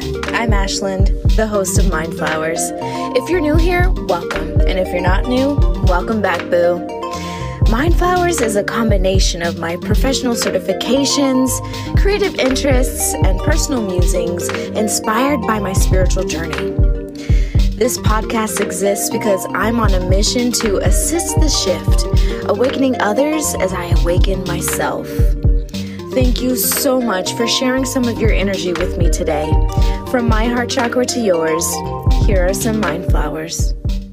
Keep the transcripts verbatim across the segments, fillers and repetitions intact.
I'm Ashland, the host of Mind Flowers. If you're new here, welcome. And if you're not new, welcome back, boo. Mind Flowers is a combination of my professional certifications, creative interests, and personal musings inspired by my spiritual journey. This podcast exists because I'm on a mission to assist the shift, awakening others as I awaken myself. Thank you so much for sharing some of your energy with me today. From my heart chakra to yours, here are some Mind Flowers.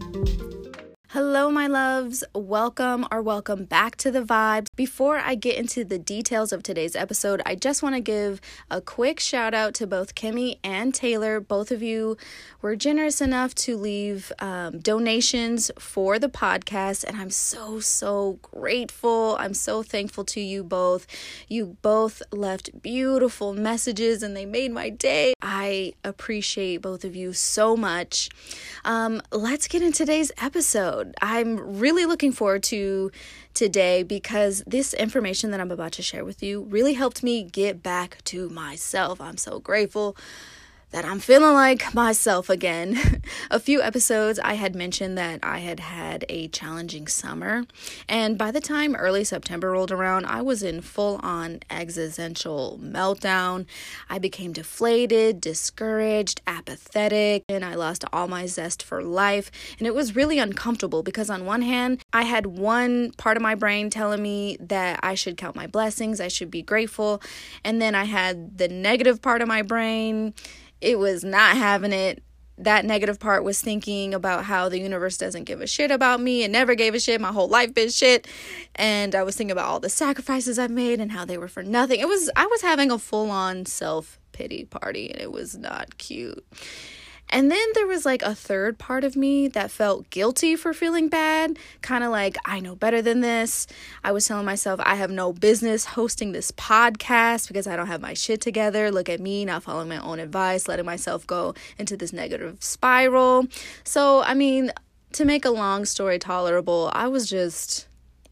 Hello, my loves. Welcome or welcome back to The Vibes. Before I get into the details of today's episode, I just want to give a quick shout out to both Kimmy and Taylor. Both of you were generous enough to leave um, donations for the podcast, and I'm so, so grateful. I'm so thankful to you both. You both left beautiful messages, and they made my day. I appreciate both of you so much. Um, let's get into today's episode. I'm really looking forward to today because this information that I'm about to share with you really helped me get back to myself. I'm so grateful that I'm feeling like myself again. A few episodes I had mentioned that I had had a challenging summer, and by the time early September rolled around, I was in full-on existential meltdown. I became deflated, discouraged, apathetic, and I lost all my zest for life, and it was really uncomfortable because on one hand, I had one part of my brain telling me that I should count my blessings, I should be grateful, and then I had the negative part of my brain. It was not having it. That negative part was thinking about how the universe doesn't give a shit about me and never gave a shit. My whole life been shit. And I was thinking about all the sacrifices I've made and how they were for nothing. It was, I was having a full-on self-pity party, and it was not cute. And then there was like a third part of me that felt guilty for feeling bad, kind of like, I know better than this. I was telling myself I have no business hosting this podcast because I don't have my shit together. Look at me, not following my own advice, letting myself go into this negative spiral. So, I mean, to make a long story tolerable, I was just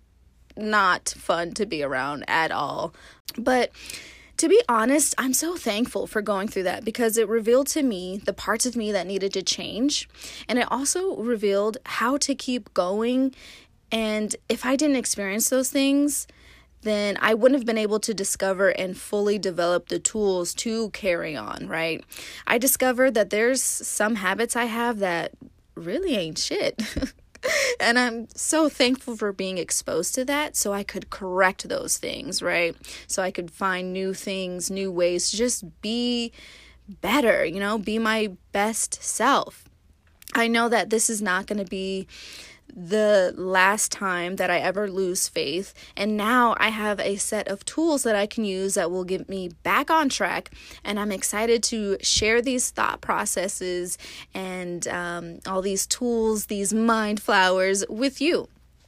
not fun to be around at all. But to be honest, I'm so thankful for going through that because it revealed to me the parts of me that needed to change. And it also revealed how to keep going. And if I didn't experience those things, then I wouldn't have been able to discover and fully develop the tools to carry on, right? I discovered that there's some habits I have that really ain't shit. And I'm so thankful for being exposed to that so I could correct those things, right? So I could find new things, new ways to just be better, you know, be my best self. I know that this is not going to be the last time that I ever lose faith. And now I have a set of tools that I can use that will get me back on track. And I'm excited to share these thought processes and um, all these tools, these mind flowers with you.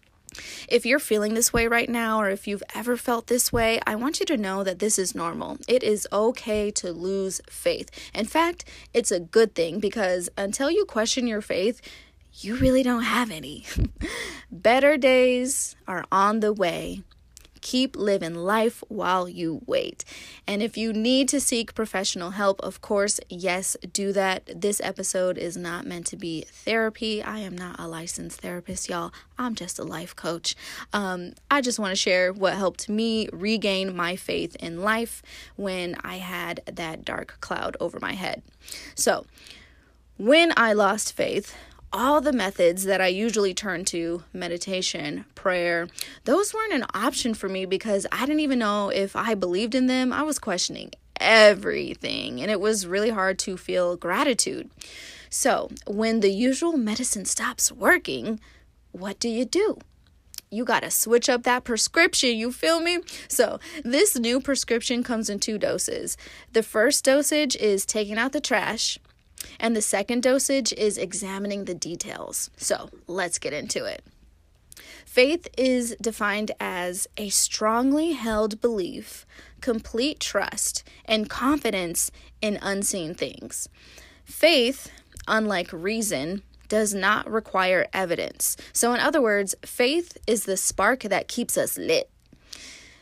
If you're feeling this way right now, or if you've ever felt this way, I want you to know that this is normal. It is okay to lose faith. In fact, it's a good thing because until you question your faith, you really don't have any. Better days are on the way. Keep living life while you wait. And if you need to seek professional help, of course, yes, do that. This episode is not meant to be therapy. I am not a licensed therapist, y'all. I'm just a life coach. Um, I just want to share what helped me regain my faith in life when I had that dark cloud over my head. So, when I lost faith, all the methods that I usually turn to, meditation, prayer, those weren't an option for me because I didn't even know if I believed in them. I was questioning everything, and it was really hard to feel gratitude. So when the usual medicine stops working, what do you do? You got to switch up that prescription, you feel me? So this new prescription comes in two doses. The first dosage is taking out the trash, and the second dosage is examining the details. So let's get into it. Faith is defined as a strongly held belief, complete trust, and confidence in unseen things. Faith, unlike reason, does not require evidence. So in other words, faith is the spark that keeps us lit.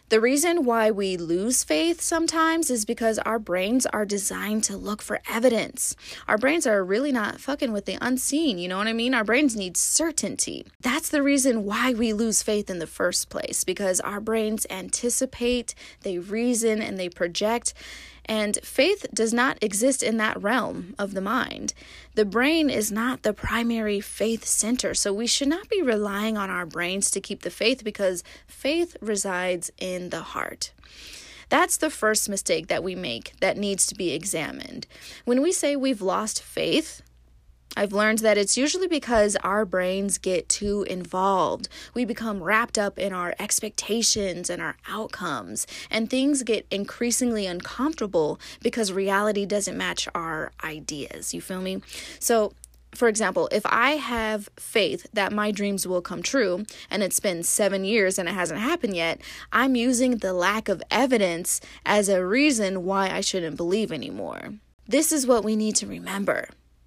The reason why we lose faith sometimes is because our brains are designed to look for evidence. Our brains are really not fucking with the unseen, you know what I mean? Our brains need certainty. That's the reason why we lose faith in the first place, because our brains anticipate, they reason, and they project. And faith does not exist in that realm of the mind. The brain is not the primary faith center, so we should not be relying on our brains to keep the faith, because faith resides in the heart. That's the first mistake that we make that needs to be examined. When we say we've lost faith, I've learned that it's usually because our brains get too involved. We become wrapped up in our expectations and our outcomes, and things get increasingly uncomfortable because reality doesn't match our ideas. You feel me? So, for example, if I have faith that my dreams will come true and it's been seven years and it hasn't happened yet, I'm using the lack of evidence as a reason why I shouldn't believe anymore. This is what we need to remember.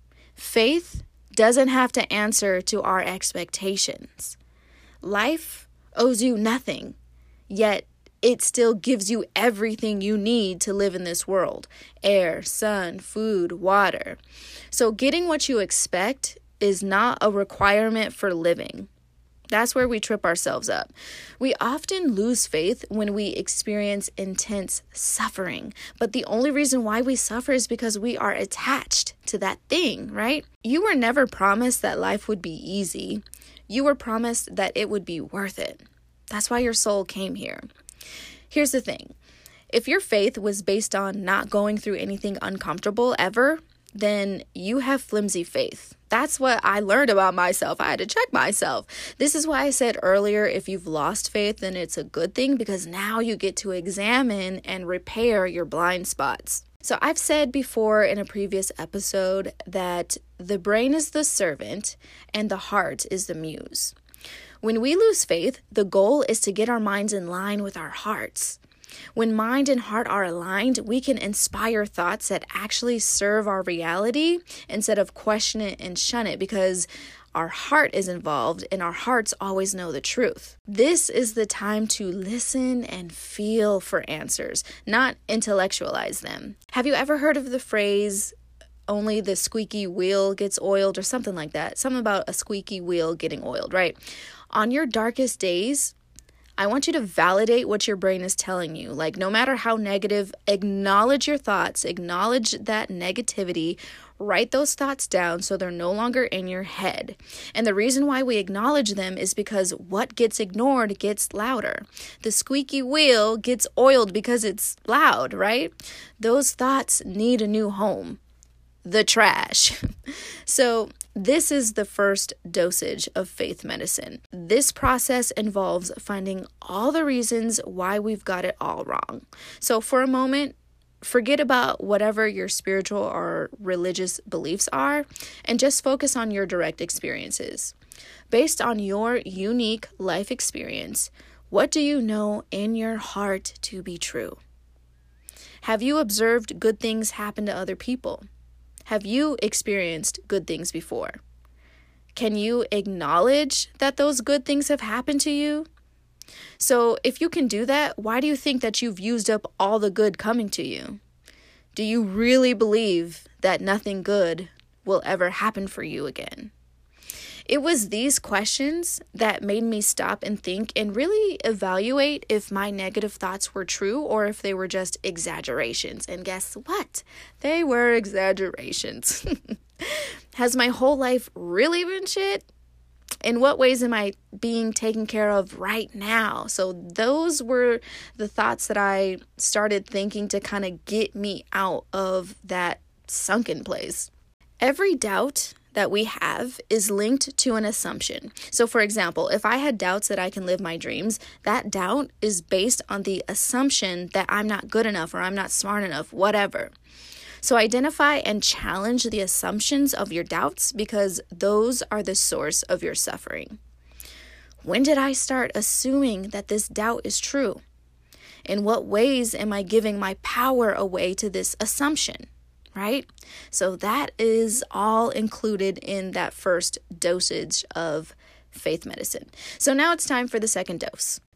Faith doesn't have to answer to our expectations. Life owes you nothing, yet it still gives you everything you need to live in this world: air, sun, food, water. So getting what you expect is not a requirement for living. That's where we trip ourselves up. We often lose faith when we experience intense suffering. But the only reason why we suffer is because we are attached to that thing, right? You were never promised that life would be easy. You were promised that it would be worth it. That's why your soul came here. Here's the thing. If your faith was based on not going through anything uncomfortable ever, then you have flimsy faith. That's what I learned about myself. I had to check myself. This is why I said earlier, if you've lost faith, then it's a good thing, because now you get to examine and repair your blind spots. So I've said before in a previous episode that the brain is the servant and the heart is the muse. When we lose faith, the goal is to get our minds in line with our hearts. When mind and heart are aligned, we can inspire thoughts that actually serve our reality instead of question it and shun it, because our heart is involved and our hearts always know the truth. This is the time to listen and feel for answers, not intellectualize them. Have you ever heard of the phrase, only the squeaky wheel gets oiled, or something like that? Something about a squeaky wheel getting oiled, right? On your darkest days, I want you to validate what your brain is telling you. Like, no matter how negative, acknowledge your thoughts, acknowledge that negativity, write those thoughts down so they're no longer in your head. And the reason why we acknowledge them is because what gets ignored gets louder. The squeaky wheel gets oiled because it's loud, right? Those thoughts need a new home. The trash. So this is the first dosage of faith medicine. This process involves finding all the reasons why we've got it all wrong. So for a moment, forget about whatever your spiritual or religious beliefs are and just focus on your direct experiences. Based on your unique life experience, what do you know in your heart to be true? Have you observed good things happen to other people? Have you experienced good things before? Can you acknowledge that those good things have happened to you? So if you can do that, why do you think that you've used up all the good coming to you? Do you really believe that nothing good will ever happen for you again? It was these questions that made me stop and think and really evaluate if my negative thoughts were true or if they were just exaggerations. And guess what? They were exaggerations. Has my whole life really been shit? In what ways am I being taken care of right now? So those were the thoughts that I started thinking to kind of get me out of that sunken place. Every doubt that we have is linked to an assumption. So for example, if I had doubts that I can live my dreams, that doubt is based on the assumption that I'm not good enough or I'm not smart enough, whatever. So identify and challenge the assumptions of your doubts, because those are the source of your suffering. When did I start assuming that this doubt is true? In what ways am I giving my power away to this assumption? Right? So that is all included in that first dosage of faith medicine. So now it's time for the second dose.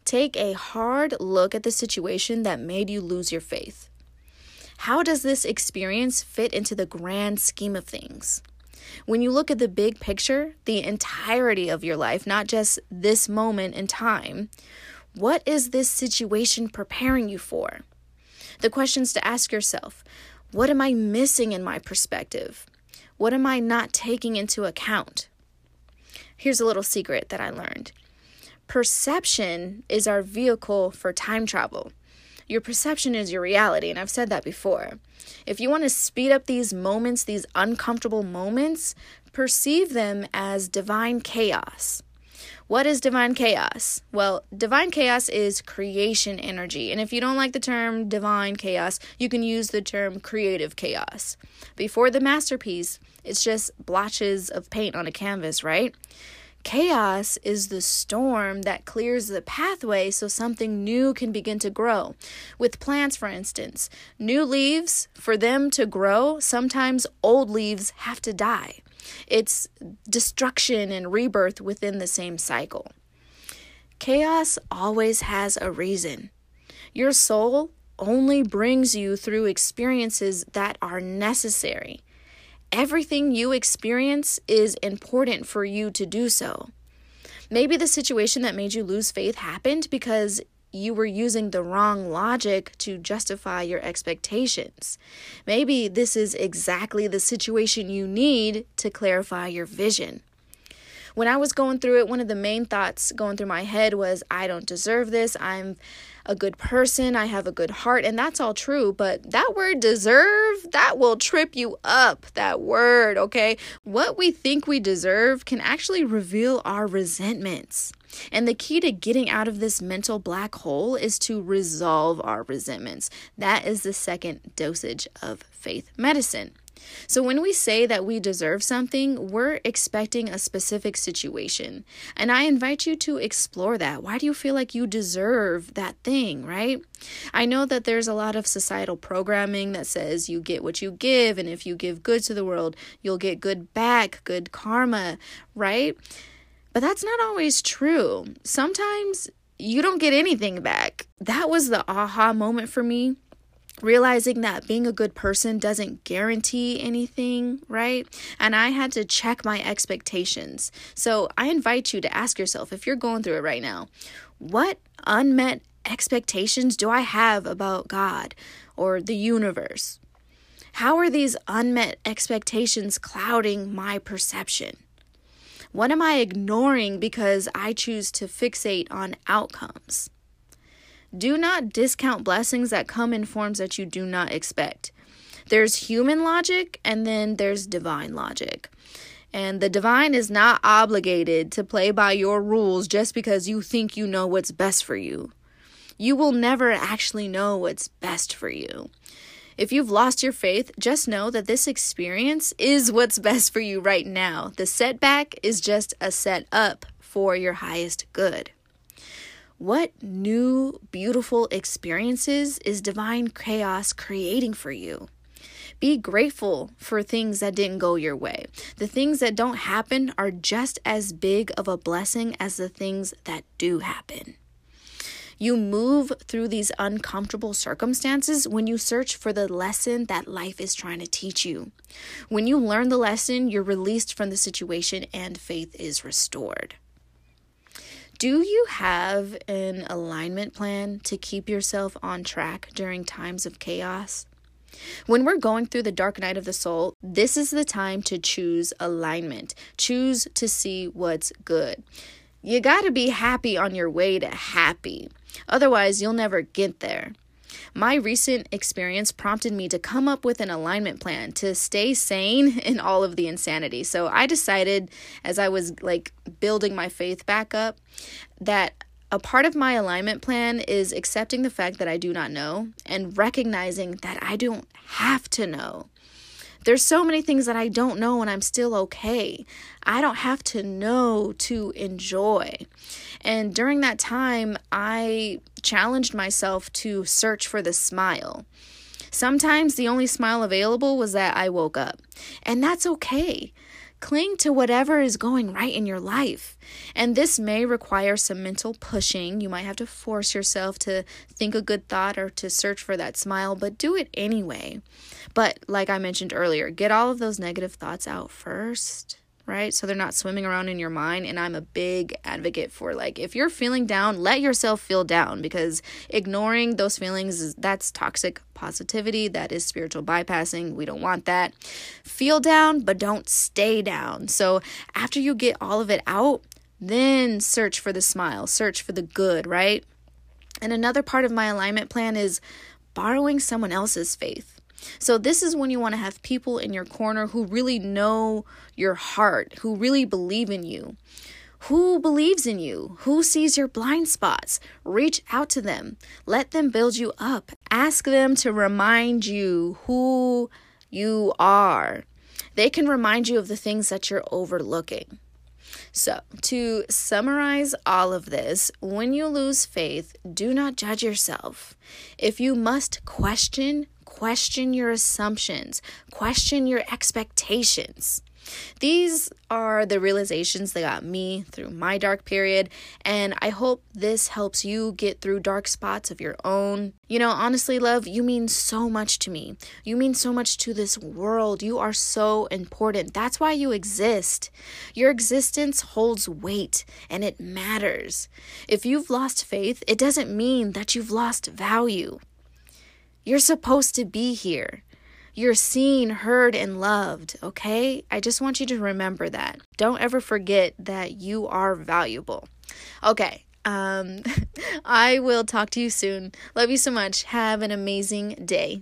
take a hard look at the situation that made you lose your faith. How does this experience fit into the grand scheme of things? When you look at the big picture, the entirety of your life, not just this moment in time, what is this situation preparing you for? The questions to ask yourself: what am I missing in my perspective? What am I not taking into account? Here's a little secret that I learned. Perception is our vehicle for time travel. Your perception is your reality, and I've said that before. If you want to speed up these moments, these uncomfortable moments, perceive them as divine chaos. What is divine chaos? Well, divine chaos is creation energy. And if you don't like the term divine chaos, you can use the term creative chaos. Before the masterpiece, it's just blotches of paint on a canvas, right? Chaos is the storm that clears the pathway so something new can begin to grow. With plants, for instance, new leaves, for them to grow, sometimes old leaves have to die. It's destruction and rebirth within the same cycle. Chaos always has a reason. Your soul only brings you through experiences that are necessary. Everything you experience is important for you to do so. Maybe the situation that made you lose faith happened because you were using the wrong logic to justify your expectations. Maybe this is exactly the situation you need to clarify your vision. When I was going through it, one of the main thoughts going through my head was, I don't deserve this. I'm a good person. I have a good heart. And that's all true. But that word deserve, that will trip you up, that word, okay? What we think we deserve can actually reveal our resentments. And the key to getting out of this mental black hole is to resolve our resentments. That is the second dosage of faith medicine. So when we say that we deserve something, we're expecting a specific situation. And I invite you to explore that. Why do you feel like you deserve that thing, right? I know that there's a lot of societal programming that says you get what you give, and if you give good to the world, you'll get good back, good karma, right? But that's not always true. Sometimes you don't get anything back. That was the aha moment for me. Realizing that being a good person doesn't guarantee anything, right? And I had to check my expectations. So I invite you to ask yourself, if you're going through it right now, what unmet expectations do I have about God or the universe? How are these unmet expectations clouding my perception? What am I ignoring because I choose to fixate on outcomes? Do not discount blessings that come in forms that you do not expect. There's human logic and then there's divine logic. And the divine is not obligated to play by your rules just because you think you know what's best for you. You will never actually know what's best for you. If you've lost your faith, just know that this experience is what's best for you right now. The setback is just a setup for your highest good. What new, beautiful experiences is divine chaos creating for you? Be grateful for things that didn't go your way. The things that don't happen are just as big of a blessing as the things that do happen. You move through these uncomfortable circumstances when you search for the lesson that life is trying to teach you. When you learn the lesson, you're released from the situation and faith is restored. Do you have an alignment plan to keep yourself on track during times of chaos? When we're going through the dark night of the soul, this is the time to choose alignment. Choose to see what's good. You got to be happy on your way to happy. Otherwise, you'll never get there. My recent experience prompted me to come up with an alignment plan to stay sane in all of the insanity. So I decided, as I was like building my faith back up, that a part of my alignment plan is accepting the fact that I do not know and recognizing that I don't have to know. There's so many things that I don't know and I'm still okay. I don't have to know to enjoy. And during that time, I challenged myself to search for the smile. Sometimes the only smile available was that I woke up. And that's okay. Cling to whatever is going right in your life. And this may require some mental pushing. You might have to force yourself to think a good thought or to search for that smile, but do it anyway. But like I mentioned earlier, get all of those negative thoughts out first, right? So they're not swimming around in your mind. And I'm a big advocate for, like, if you're feeling down, let yourself feel down, because ignoring those feelings, is that's toxic positivity. That is spiritual bypassing. We don't want that. Feel down, but don't stay down. So after you get all of it out, then search for the smile, search for the good, right? And another part of my alignment plan is borrowing someone else's faith. So this is when you want to have people in your corner who really know your heart, who really believe in you. Who believes in you? Who sees your blind spots? Reach out to them. Let them build you up. Ask them to remind you who you are. They can remind you of the things that you're overlooking. So, to summarize all of this, when you lose faith, do not judge yourself. If you must question, question your assumptions, question your expectations. These are the realizations that got me through my dark period, and I hope this helps you get through dark spots of your own. You know, honestly, love, you mean so much to me. You mean so much to this world. You are so important. That's why you exist. Your existence holds weight, and it matters. If you've lost faith, it doesn't mean that you've lost value. You're supposed to be here. You're seen, heard, and loved, okay? I just want you to remember that. Don't ever forget that you are valuable. Okay, um, I will talk to you soon. Love you so much. Have an amazing day.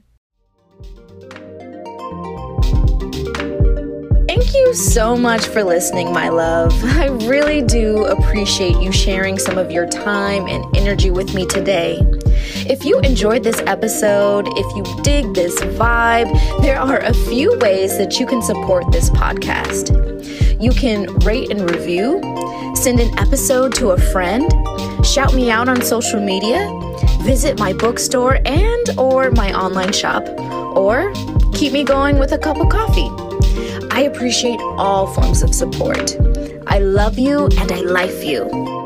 Thank you so much for listening, my love. I really do appreciate you sharing some of your time and energy with me today. If you enjoyed this episode, if you dig this vibe, there are a few ways that you can support this podcast. You can rate and review, send an episode to a friend, shout me out on social media, visit my bookstore and or my online shop, or keep me going with a cup of coffee. I appreciate all forms of support. I love you and I life you.